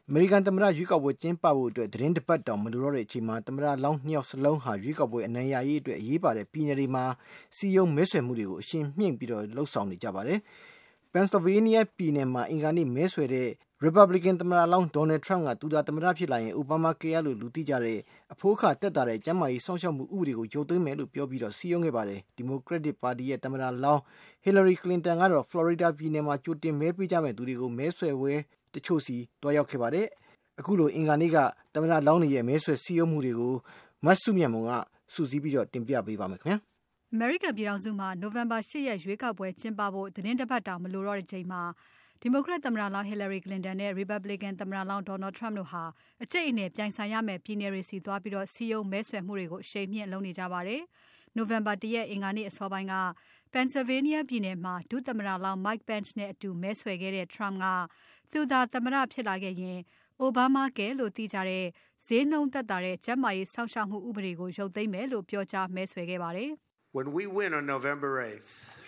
အမေရိကန်သမ္မတရွေးကောက်ပွဲကျင်းပဖို့အတွက်သတင်းတစ်ပတ်တောင်မလိုတော့တဲ့အချိန်မှာသမ္မတလောင်း2ယောက်စလုံးဟာရွေးကောက်ပွဲအနိုင်ရရေးအတွက်အရေးပါတဲ့ပြည်နယ်တွေမှာစီယုံမဲဆွယ်မှုတွေကိုအရှင်မြင့်ပြီးလှုပ်ဆောင်နေကြပါတယ်။ Pennsylvania ပြည်နယ်မှာအင်္ဂါနေ့မဲဆွယ်တဲ့ Republican သမ္မတလောင်း Donald Trump ကသူသာသမ္မတဖြစ်လာရင် Obamacare လို့လူသိကြတဲ့အဖိုးအခါသက်သာတဲ့ကျန်းမာရေးစောင့်ရှောက်မှုဥပဒေကိုရုပ်သိမ်းမယ်လို့ပြောပြီးစည်းရုံးခဲ့ပါတယ်။ Democratic ပါတီရဲ့သမ္မတလောင်း Hillary Clinton ကတော့ Florida ပြည်နယ်မှာကြိုတင်မဲပေးကြမယ့်သူတွေကိုမဲဆွယ်ပွဲတချို့စီတွားရောက်ခဲ့ပါတယ်။ အခုလိုအင်္ဂါနေ့ကသမ္မတလောင်းတွေရဲ့မဲဆွယ်စည်းရုံးမှုတွေကိုမစုမြတ်မုံကစုစည်းပြီးတင်ပြပေးပါမယ်ခင်ဗျာ။ အမေရိကန်ပြည်ထောင်စုမှာ November 8 ရက်ရွေးကောက်ပွဲကျင်းပဖို့သတင်းတစ်ပတ်တောင်မလိုတော့တဲ့ချိန်မှာ Democrat သမ္မတလောင်း Hillary Clinton နဲ့ Republican သမ္မတလောင်း Donald Trump တို့ဟာအကြိတ်အနယ်ပြိုင်ဆိုင်ရမယ့်ပြည်နယ်တွေဆီသွားပြီးစည်းရုံးမဲဆွယ်မှုတွေကိုအရှိန်မြှင့်လုပ်နေကြပါတယ်။ November 1 ရက်အင်္ဂါနေ့အစောပိုင်းက Pennsylvania ပြည်နယ်မှာဒုသမ္မတလောင်း Mike Pence နဲ့အတူမဲဆွယ်ခဲ့တဲ့ Trump ကသူသာသမ္မတဖြစ်လာခဲ့ရင် Obamacare လို့သိကြတဲ့ဈေးနှုန်းသက်သာတဲ့ကျန်းမာရေးစောင့်ရှောက်မှုဥပဒေကိုရုပ်သိမ်းမယ်လို့ပြောကြားမဲဆွယ်ခဲ့ပါတယ်။ When we win on November 8th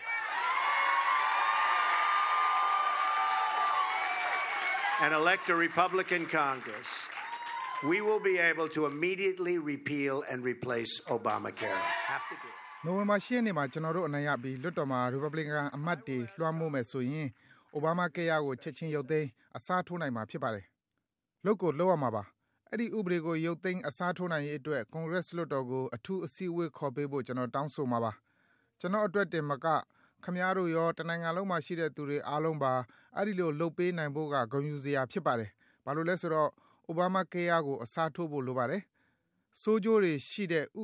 and elect a Republican Congress, we will be able to immediately repeal and replace Obamacare. နိုဝင်ဘာ10ရက်နေ့မှာကျွန်တော်တို့အနိုင်ရပြီးလွှတ်တော်မှာ Republican အမတ်တွေလွှမ်းမိုးမယ်ဆိုရင် Obamacare ကိုချက်ချင်းရုပ်သိမ်းအစားထိုးနိုင်မှာဖြစ်ပါတယ်။လုပ်ကိုလုပ်ရမှာပါ။အဲ့ဒီဥပဒေကိုရုပ်သိမ်းအစားထိုးနိုင်ရေးအတွက် Congress လွှတ်တော်ကိုအထူးအစည်းအဝေးခေါ်ပေးဖို့ကျွန်တော်တောင်းဆိုမှာပါ။ကျွန်တော်အတွက်တင်မကခင်ဗျားတို့ရောတနိုင်ငံလုံးမှာရှိတဲ့သူတွေအားလုံးပါအဲ့ဒီလိုလုပ်ပေးနိုင်ဖို့ကဂုဏ်ယူစရာဖြစ်ပါတယ်။ဘာလို့လဲဆိုတော့ Obamacare ကိုအစားထိုးဖို့လိုပါတယ်။ဆိုးကျိုးတွေရှိ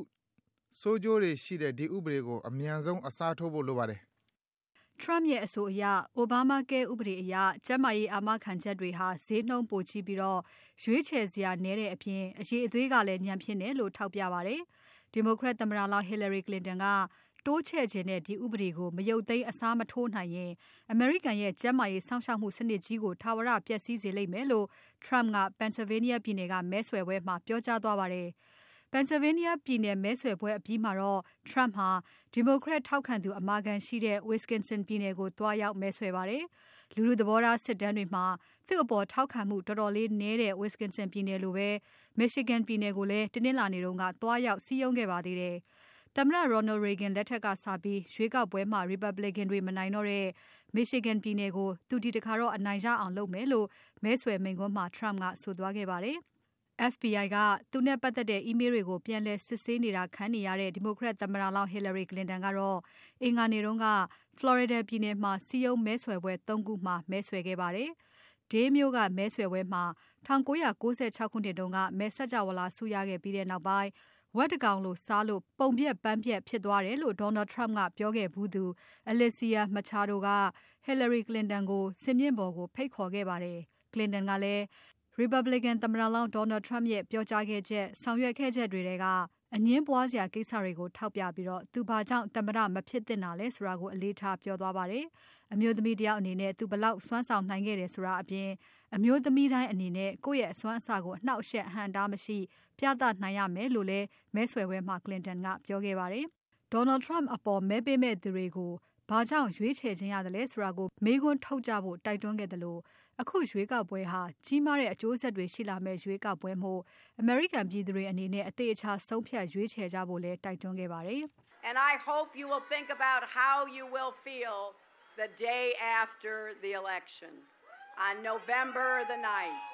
တဲ့ဒီဥပဒေကိုအမြန်ဆုံးအစားထိုးဖို့လိုပါတယ်။ Trump ရဲ့အဆိုအရ Obamacare ဥပဒေအရကျန်းမာရေးအာမခံချက်တွေဟာဈေးနှုန်းပိုကြီးပြီးရွေးချယ်စရာနည်းတဲ့အပြင်အရေးအသွေးကလည်းညံ့ဖျင်းတယ်လို့ထောက်ပြပါတယ်။ Democrat သမ္မတလောင်း Hillary Clinton ကတိုးချဲ့ခြင်းတဲ့ဒီဥပဒေကိုမရုပ်သိမ်းအစားမထိုးနိုင်ရင်အမေရိကန်ရဲ့ကျန်းမာရေးစောင့်ရှောက်မှုစနစ်ကြီးကိုထာဝရပျက်စီးစေလိမ့်မယ်လို့ Trump က Pennsylvania ပြည်နယ်ကမဲဆွယ်ပွဲမှာပြောကြားသွားပါတယ်။ Pennsylvania ပြည်နယ်မဲဆွယ်ပွဲအပြီးမှာတော့ Trump ဟာ Democrat ထောက်ခံသူအမာခံရှိတဲ့ Wisconsin ပြည်နယ်ကိုသွားရောက်မဲဆွယ်ပါတယ်။ လူထုသဘောထားစစ်တမ်းတွေမှာသူ့အပေါ်ထောက်ခံမှုတော်တော်လေးနည်းတဲ့ Wisconsin ပြည်နယ်လိုပဲ Michigan ပြည်နယ်ကိုလည်းတနင်္လာနေ့ကသွားရောက်စည်းရုံးခဲ့ပါသေးတယ်။ သမ္မတ Ronald Reagan လက်ထက်ကစပြီးရွေးကောက်ပွဲမှာ Republican တွေမနိုင်တော့တဲ့ Michigan ပြည်နယ်ကိုသူဒီတခါတော့အနိုင်ရအောင်လုပ်မယ်လို့မဲဆွယ်မိန့်ခွန်းမှာ Trump ကဆိုသွားခဲ့ပါတယ်။ FBI ကသူနဲ့ပတ်သက်တဲ့ Email တွေကိုပြန်လည်စစ်ဆေးနေတာခံနေရတဲ့ Democrat သမ္မတလောင်း Hillary Clinton ကတော့အင်္ဂါနေ့က Florida ပြည်နယ်မှာစည်းရုံးမဲဆွယ်ပွဲ 3 ခုမှာမဲဆွယ်ခဲ့ပါတယ်။ Dale မြို့ကမဲဆွယ်ပွဲမှာ1996 ခုနှစ်တုန်းကမဲစကြဝဠာဆုရခဲ့ပြီးနောက်ပိုင်းဝက်တကောင်လိုစားလို့ပုံပျက်ပန်းပျက်ဖြစ်သွားတယ်လို့ Donald Trump ကပြောခဲ့ဖူးသူ Alicia Machado က Hillary Clinton ကိုစင်မြင့်ပေါ်ကိုဖိတ်ခေါ်ခဲ့ပါတယ်။ Clinton ကလည်း Republican သမ္မတလောင်း Donald Trump ရဲ့ပြောကြားခဲ့ချက်ဆောင်ရွက်ခဲ့ချက်တွေထဲကအငြင်းပွားစရာကိစ္စတွေကိုထောက်ပြပြီးသူဘာကြောင့်သမ္မတမဖြစ်သင့်တာလဲဆိုတာကိုအလေးထားပြောသွားပါတယ်။ အမျိုးသမီးတယောက်အနေနဲ့သူဘယ်လောက်စွမ်းဆောင်နိုင်ခဲ့တယ်ဆိုတာအပြင်အမျိုးသမီးတိုင်းအနေနဲ့ကိုယ့်ရဲ့အစွမ်းအစကိုအနှောက်အယှက်အဟန့်အတားမရှိပြသနိုင်ရမယ်လို့လည်းမဲဆွယ်ပွဲမှာ Clinton ကပြောခဲ့ပါတယ်။ Donald Trump အပေါ်မဲပေးမယ့်သူတွေကိုဘာကြောင့်ရွေးချယ်ခြင်းရသလဲဆိုတာကိုမေးခွန်းထုတ်ကြဖို့တိုက်တွန်းခဲ့သလိုအခုရွေးကောက်ပွဲဟာကြီးမားတဲ့အကျိုးဆက်တွေရှိလာမယ့်ရွေးကောက်ပွဲမို့အမေရိကန်ပြည်သူတွေအနေနဲ့အသေအချာဆုံးဖြတ်ရွေးချယ်ကြဖို့လည်းတိုက်တွန်းခဲ့ပါတယ်။ And I hope you will think about how you will feel the day after the election on November the 9th.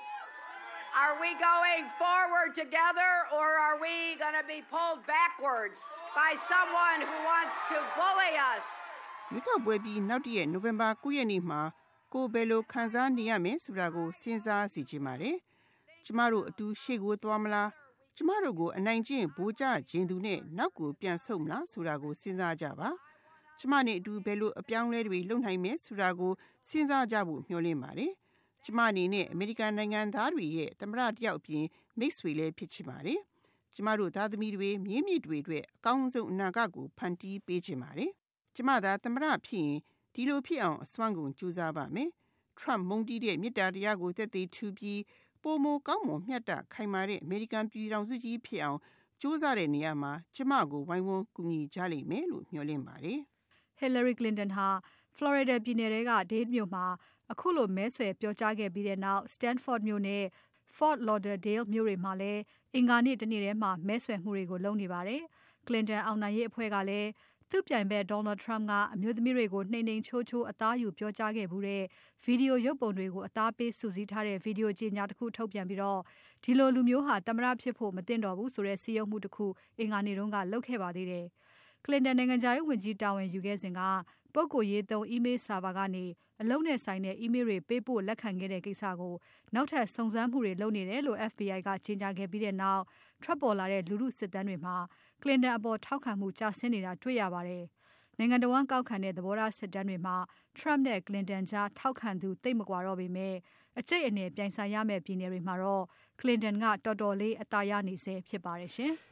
Are we going forward together or are we going to be pulled backwards by someone who wants to bully us? မိကောက်ပွဲပြီးနောက်တည့်ရက် November 9 ရက်နေ့မှာကိုဘယ်လိုခံစားနေရမယ်ဆိုတာကိုစဉ်းစားစီခြင်းပါတယ်။ကျမတို့အတူရှေ့ကိုသွားမလားကျမတို့ကိုအနိုင်ကျင့်ဗိုလ်ကျခြင်းသူနဲ့နောက်ကိုပြန်ဆုတ်မလားဆိုတာကိုစဉ်းစားကြပါ။ကျမနဲ့အတူဘယ်လိုအပြောင်းလဲတွေလုပ်နိုင်မယ်ဆိုတာကိုစဉ်းစားကြဖို့မျှော်လင့်ပါတယ်။ကျမအနေနဲ့အမေရိကန်နိုင်ငံသားတွေရဲ့သမ္မတတယောက်အပြင်မိတ်ဆွေလည်းဖြစ်ချင်ပါတယ်။ကျမတို့သားသမီးတွေမြေးမြစ်တွေအတွက်အကောင်းဆုံးအနာဂတ်ကိုဖန်တီးပေးချင်ပါတယ်။ကျမသာသမ္မတဖြစ်ရင်ဒီလိုဖြစ်အောင်အစွမ်းကုန်ကြိုးစားပါမယ်။ Trump မုန်းတီးတဲ့မေတ္တာတရားကိုသက်သေထူပြီးပိုမိုကောင်းမွန်မြတ်တခိုင်မာတဲ့အမေရိကန်ပြည်ထောင်စုကြီးဖြစ်အောင်ကြိုးစားတဲ့နေရာမှာကျမကိုဝိုင်းဝန်းကူညီကြလိမ့်မယ်လို့မျှော်လင့်ပါတယ်။ Hillary Clinton ဟာ Florida ပြည်နယ်ထဲက Dade မြို့မှာအခုလိုမဲဆွယ်ပြောကြားခဲ့ပြီးနောက် Stanford မြို့နဲ့ Fort Lauderdale မြို့တွေမှာလည်းအင်္ဂါနေ့တနေ့ထဲမှာမဲဆွယ်မှုတွေကိုလုပ်နေပါတယ်။ Clinton အောင်နိုင်ရေးအဖွဲ့ကလည်းသူ့ပြိုင်ဘက် Donald Trump ကအမျိုးသမီးတွေကိုနှိမ်နှိမ်ချိုးချိုးအသားယူပြောကြားခဲ့ဘူးတဲ့ဗီဒီယိုရုပ်ပုံတွေကိုအသားပေးစုစည်းထားတဲ့ဗီဒီယိုကြေညာတစ်ခုထုတ်ပြန်ပြီးဒီလိုလူမျိုးဟာသမ္မတဖြစ်ဖို့မသင့်တော်ဘူးဆိုတဲ့စည်းရုံးမှုတစ်ခုအင်္ဂါနေ့တုန်းကလုပ်ခဲ့ပါသေးတယ်။ Clinton နိုင်ငံခြားရေးဝန်ကြီးတာဝန်ယူခဲ့စဉ်ကပုဂ္ဂိုလ်ရေးသုံး email server ကနေအလုပ်နဲ့ဆိုင်တဲ့ email တွေပေးပို့လက်ခံခဲ့တဲ့ကိစ္စကိုနောက်ထပ်စုံစမ်းမှုတွေလုပ်နေတယ်လို့ FBI ကကြေညာခဲ့ပြီးနောက်ထွက်ပေါ်လာတဲ့လူထုစစ်တမ်းတွေမှာ Clinton အပေါ်ထောက်ခံမှုကျဆင်းနေတာတွေ့ရပါတယ်။နိုင်ငံတော်ဝန်ကောက်ခံတဲ့သဘောထားစစ်တမ်းတွေမှာ Trump နဲ့ Clinton ကြားထောက်ခံသူသိပ်မကွာတော့ပေမဲ့အကျိတ်အနယ်ပြိုင်ဆိုင်ရမယ့်ပြည်နယ်တွေမှာတော့ Clinton ကတော်တော်လေးအသာရနေဆဲဖြစ်ပါတယ်ရှင်။